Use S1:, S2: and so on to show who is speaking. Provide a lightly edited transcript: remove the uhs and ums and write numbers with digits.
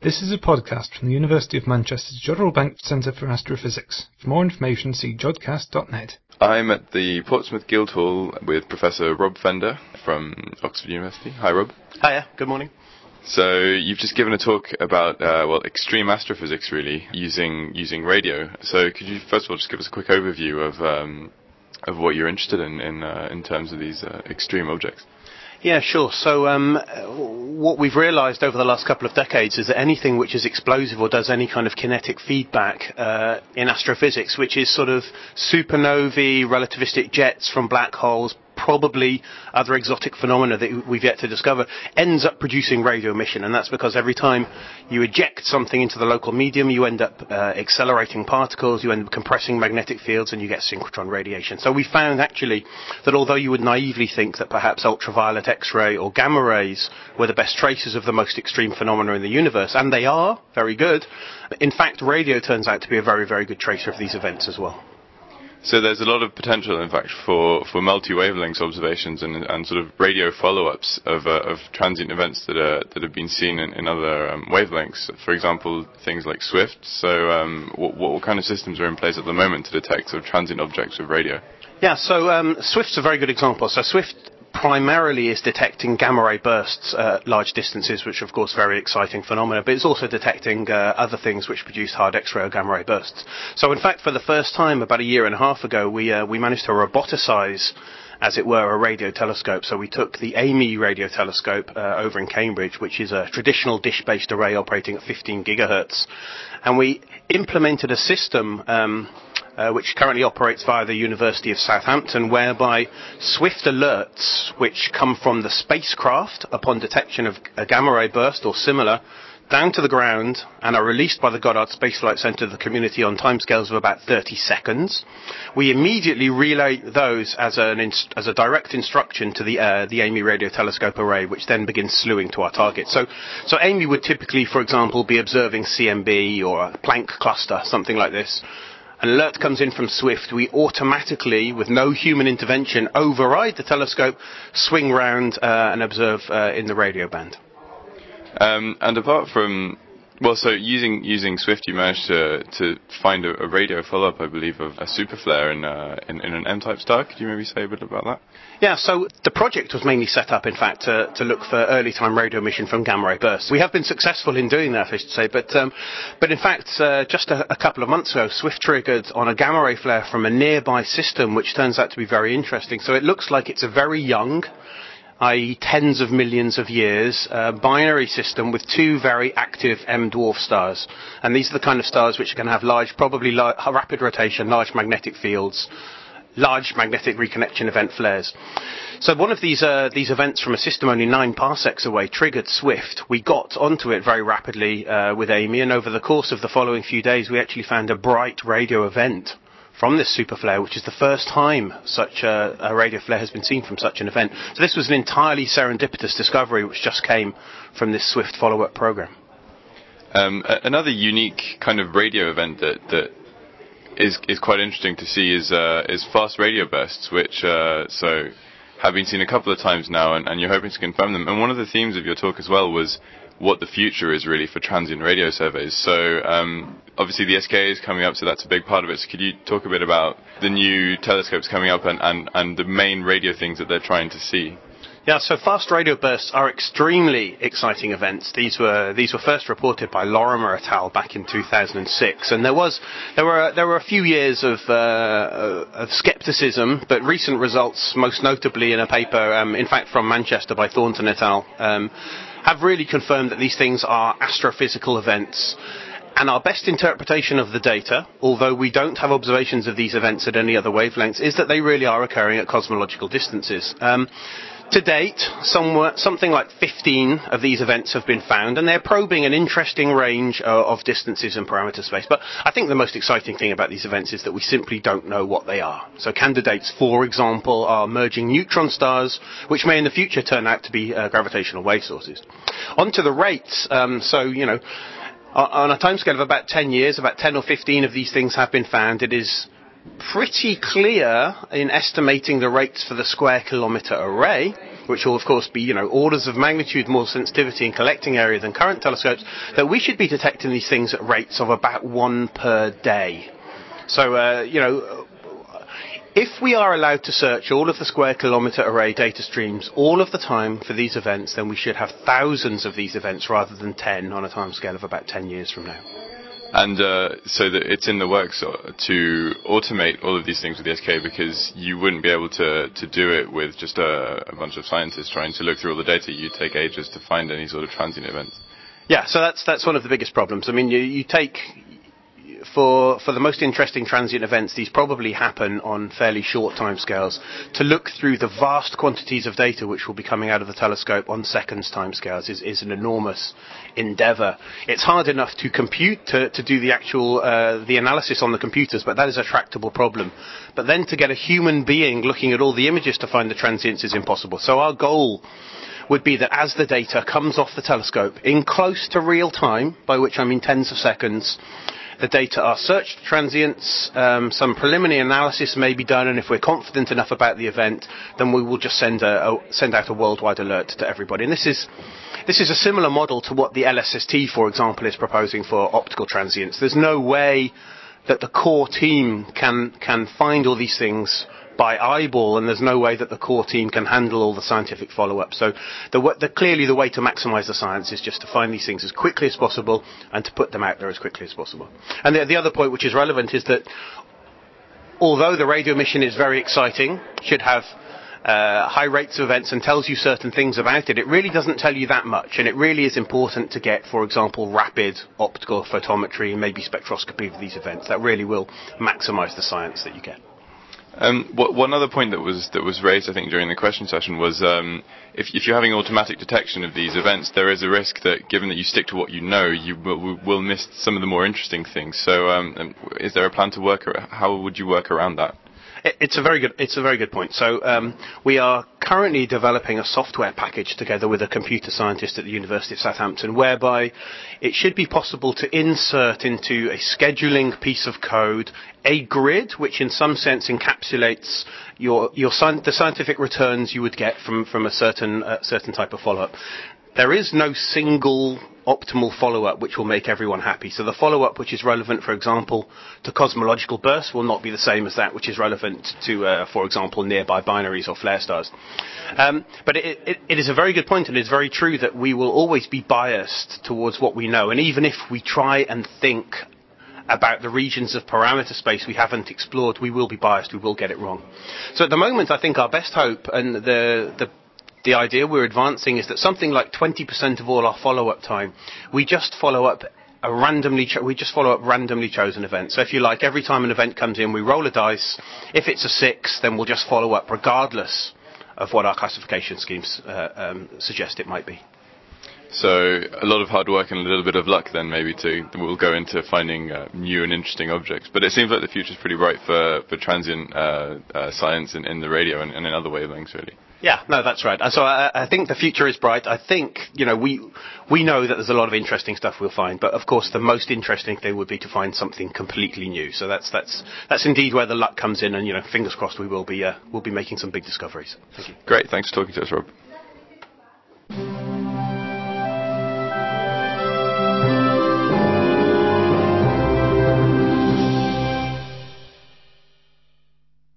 S1: This is a podcast from the University of Manchester's Jodrell Bank Centre for Astrophysics. For more information, see jodcast.net.
S2: I'm at the Portsmouth Guildhall with Professor Rob Fender from Oxford University. Hi, Rob.
S3: Hiya, good morning.
S2: So you've just given a talk about extreme astrophysics, really, using radio. So could you first of all just give us a quick overview of what you're interested in terms of these extreme objects?
S3: Yeah, sure. So what we've realised over the last couple of decades is that anything which is explosive or does any kind of kinetic feedback in astrophysics, which is sort of supernovae, relativistic jets from black holes, probably other exotic phenomena that we've yet to discover, ends up producing radio emission. And that's because every time you eject something into the local medium, you end up accelerating particles, you end up compressing magnetic fields, and you get synchrotron radiation. So we found actually that although you would naively think that perhaps ultraviolet X-ray or gamma rays were the best tracers of the most extreme phenomena in the universe, and they are very good, in fact radio turns out to be a very, very good tracer of these events as well.
S2: So there's a lot of potential, in fact, for multi-wavelengths observations and sort of radio follow-ups of transient events that have been seen in other wavelengths. For example, things like SWIFT. So what kind of systems are in place at the moment to detect sort of transient objects with radio?
S3: Yeah, so SWIFT's a very good example. So SWIFT primarily is detecting gamma ray bursts at large distances, which are of course very exciting phenomena, but it's also detecting other things which produce hard X-ray or gamma ray bursts. So in fact, for the first time about a year and a half ago, we managed to roboticize, as it were, a radio telescope. So we took the AMY radio telescope over in Cambridge, which is a traditional dish-based array operating at 15 gigahertz, and we implemented a system which currently operates via the University of Southampton, whereby swift alerts which come from the spacecraft upon detection of a gamma ray burst or similar down to the ground and are released by the Goddard Space Flight Center to the community on timescales of about 30 seconds. We immediately relay those as a direct instruction to the AMY radio telescope array, which then begins slewing to our target. So AMY would typically, for example, be observing CMB or a Planck cluster, something like this. An alert comes in from SWIFT, we automatically, with no human intervention, override the telescope, swing round and observe in the radio band.
S2: And apart from, so using SWIFT, you managed to find a radio follow-up, I believe, of a superflare in an M-type star. Could you maybe say a bit about that?
S3: Yeah, so the project was mainly set up, in fact, to look for early-time radio emission from gamma ray bursts. We have been successful in doing that, I should say, but in fact, just a couple of months ago, SWIFT triggered on a gamma ray flare from a nearby system, which turns out to be very interesting. So it looks like it's a very young, i.e. tens of millions of years, binary system with two very active M-dwarf stars. And these are the kind of stars which can have large, probably rapid rotation, large magnetic fields, large magnetic reconnection event flares. So one of these events from a system only 9 parsecs away triggered SWIFT. We got onto it very rapidly with AMY, and over the course of the following few days we actually found a bright radio event from this superflare, which is the first time such a radio flare has been seen from such an event. So this was an entirely serendipitous discovery which just came from this SWIFT follow-up program.
S2: Another unique kind of radio event that is quite interesting to see is fast radio bursts, which have been seen a couple of times now, and you're hoping to confirm them. And one of the themes of your talk as well was what the future is really for transient radio surveys. So obviously the SKA is coming up, so that's a big part of it. So could you talk a bit about the new telescopes coming up and the main radio things that they're trying to see?
S3: Yeah, so fast radio bursts are extremely exciting events. These were first reported by Lorimer et al. Back in 2006, and there were a few years of skepticism, but recent results, most notably in a paper, in fact from Manchester by Thornton et al., have really confirmed that these things are astrophysical events. And our best interpretation of the data, although we don't have observations of these events at any other wavelengths, is that they really are occurring at cosmological distances. To date, something like 15 of these events have been found, and they're probing an interesting range of distances and parameter space. But I think the most exciting thing about these events is that we simply don't know what they are. So candidates, for example, are merging neutron stars, which may in the future turn out to be gravitational wave sources. On to the rates. On a timescale of about 10 years, about 10 or 15 of these things have been found. It is pretty clear in estimating the rates for the square kilometre array which will of course be, orders of magnitude more sensitivity and collecting area than current telescopes, that we should be detecting these things at rates of about 1 per day. So, if we are allowed to search all of the square kilometre array data streams all of the time for these events, then we should have thousands of these events rather than 10 on a timescale of about 10 years from now.
S2: And so that it's in the works to automate all of these things with the SK, because you wouldn't be able to do it with just a bunch of scientists trying to look through all the data. You'd take ages to find any sort of transient events.
S3: Yeah, so that's one of the biggest problems. I mean, you take... For the most interesting transient events, these probably happen on fairly short timescales. To look through the vast quantities of data which will be coming out of the telescope on seconds timescales is an enormous endeavour. It's hard enough to compute, to do the actual the analysis on the computers, but that is a tractable problem. But then to get a human being looking at all the images to find the transients is impossible. So our goal would be that as the data comes off the telescope in close to real time, by which I mean tens of seconds, the data are searched for transients, some preliminary analysis may be done, and if we're confident enough about the event, then we will just send out a worldwide alert to everybody. And this is a similar model to what the LSST, for example, is proposing for optical transients. There's no way that the core team can find all these things by eyeball, and there's no way that the core team can handle all the scientific follow-up. So clearly the way to maximise the science is just to find these things as quickly as possible and to put them out there as quickly as possible. And the other point which is relevant is that although the radio mission is very exciting, should have high rates of events and tells you certain things about it, it really doesn't tell you that much, and it really is important to get, for example, rapid optical photometry, maybe spectroscopy of these events. That really will maximise the science that you get.
S2: One other point that was raised, I think, during the question session was if you're having automatic detection of these events, there is a risk that, given that you stick to what you know, you will miss some of the more interesting things. So, is there a plan to how would you work around that?
S3: It's a very good point. So we are currently developing a software package together with a computer scientist at the University of Southampton, whereby it should be possible to insert into a scheduling piece of code a grid which in some sense encapsulates the scientific returns you would get from a certain type of follow-up. There is no single optimal follow-up which will make everyone happy. So the follow-up which is relevant, for example, to cosmological bursts will not be the same as that which is relevant to, for example, nearby binaries or flare stars. But it is a very good point, and it's very true that we will always be biased towards what we know. And even if we try and think about the regions of parameter space we haven't explored, we will be biased, we will get it wrong. So at the moment, I think our best hope, and the idea we're advancing, is that something like 20% of all our follow-up time, we just follow up randomly chosen events. So if you like, every time an event comes in, we roll a dice. If it's a 6, then we'll just follow up regardless of what our classification schemes suggest it might be.
S2: So a lot of hard work and a little bit of luck then maybe will go into finding new and interesting objects. But it seems like the future's pretty bright for transient science in the radio and in other wavelengths, really.
S3: Yeah, no, that's right. So I think the future is bright. I think, we know that there's a lot of interesting stuff we'll find, but of course the most interesting thing would be to find something completely new. So that's indeed where the luck comes in, and fingers crossed we'll be making some big discoveries. Thank you.
S2: Great, thanks for talking to us, Rob.